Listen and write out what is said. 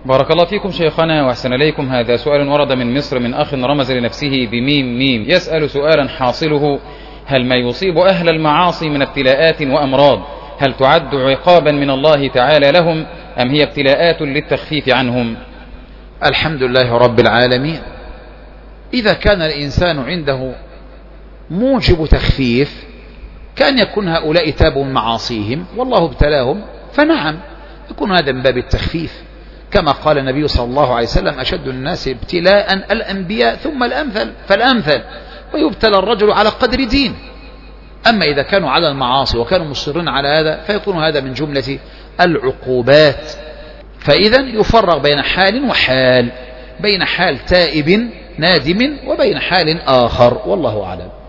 بارك الله فيكم شيخنا وأحسن إليكم. هذا سؤال ورد من مصر من أخ رمز لنفسه بميم ميم، يسأل سؤالا حاصله: هل ما يصيب أهل المعاصي من ابتلاءات وأمراض هل تعد عقابا من الله تعالى لهم أم هي ابتلاءات للتخفيف عنهم؟ الحمد لله رب العالمين. إذا كان الإنسان عنده موجب تخفيف كان يكون هؤلاء تابوا من معاصيهم والله ابتلاهم، فنعم يكون هذا من باب التخفيف، كما قال النبي صلى الله عليه وسلم: أشد الناس ابتلاء الأنبياء ثم الأمثل فالأمثل، ويبتلى الرجل على قدر دين. أما إذا كانوا على المعاصي وكانوا مصرين على هذا فيكون هذا من جملة العقوبات. فإذا يفرق بين حال وحال، بين حال تائب نادم وبين حال آخر، والله أعلم.